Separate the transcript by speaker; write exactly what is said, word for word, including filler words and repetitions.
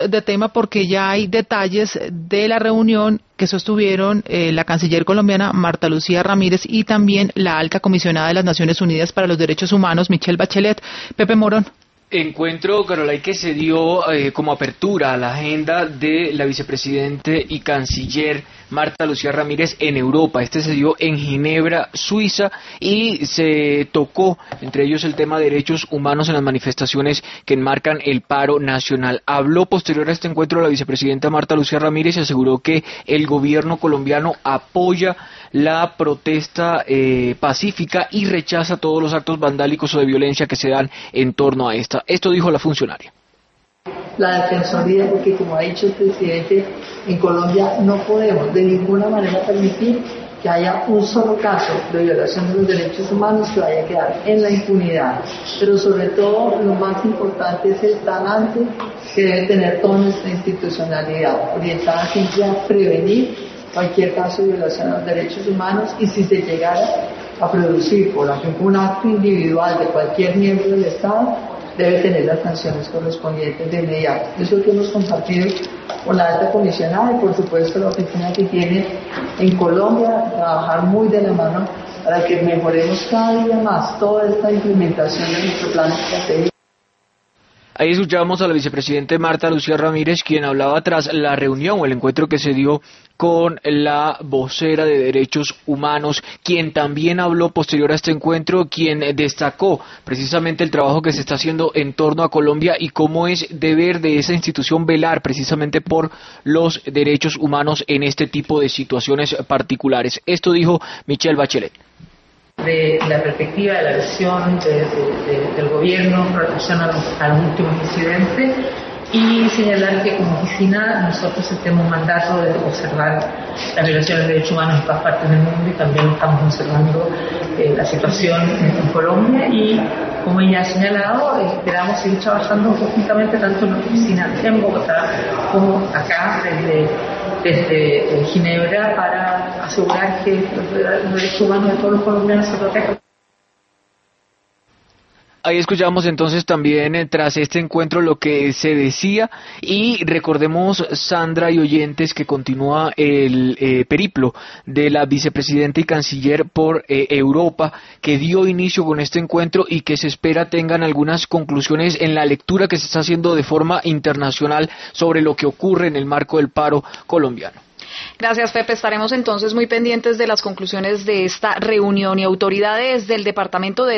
Speaker 1: de tema porque ya hay detalles de la reunión que sostuvieron eh, la canciller colombiana Marta Lucía Ramírez y también la alta comisionada de las Naciones Unidas para los Derechos Humanos, Michelle Bachelet. Pepe Morón.
Speaker 2: Encuentro, Carolay, que se dio eh, como apertura a la agenda de la vicepresidente y canciller Marta Lucía Ramírez en Europa. Este se dio en Ginebra, Suiza, y se tocó entre ellos el tema de derechos humanos en las manifestaciones que enmarcan el paro nacional. Habló posterior a este encuentro la vicepresidenta Marta Lucía Ramírez y aseguró que el gobierno colombiano apoya la protesta eh, pacífica y rechaza todos los actos vandálicos o de violencia que se dan en torno a esta. Esto dijo la funcionaria.
Speaker 3: La Defensoría, porque como ha dicho el presidente, en Colombia no podemos de ninguna manera permitir que haya un solo caso de violación de los derechos humanos que vaya a quedar en la impunidad. Pero sobre todo lo más importante es el talante que debe tener toda nuestra institucionalidad, orientada siempre a prevenir cualquier caso de violación de los derechos humanos, y si se llegara a producir por ejemplo un acto individual de cualquier miembro del Estado, debe tener las sanciones correspondientes de inmediato. Eso es lo que hemos compartido con la alta comisionada y por supuesto la oficina que tiene en Colombia, trabajar muy de la mano para que mejoremos cada día más toda esta implementación de nuestro plan estratégico.
Speaker 2: Ahí escuchábamos a la vicepresidenta Marta Lucía Ramírez, quien hablaba tras la reunión o el encuentro que se dio con la vocera de derechos humanos, quien también habló posterior a este encuentro, quien destacó precisamente el trabajo que se está haciendo en torno a Colombia y cómo es deber de esa institución velar precisamente por los derechos humanos en este tipo de situaciones particulares. Esto dijo Michelle Bachelet.
Speaker 3: De la perspectiva de la visión de, de, de, del gobierno en relación al, al último incidente, y señalar que como oficina nosotros tenemos mandato de observar las violaciones de derechos humanos en todas partes del mundo, y también estamos observando eh, la situación en Colombia, y como ella ha señalado, esperamos seguir trabajando conjuntamente tanto en la oficina en Bogotá como acá desde, desde Ginebra, para asegurar que los derechos humanos de todos los colombianos se protejan.
Speaker 2: Ahí escuchamos entonces también eh, tras este encuentro lo que se decía, y recordemos, Sandra y oyentes, que continúa el eh, periplo de la vicepresidenta y canciller por eh, Europa, que dio inicio con este encuentro y que se espera tengan algunas conclusiones en la lectura que se está haciendo de forma internacional sobre lo que ocurre en el marco del paro colombiano.
Speaker 4: Gracias, Pepe. Estaremos entonces muy pendientes de las conclusiones de esta reunión, y autoridades del Departamento de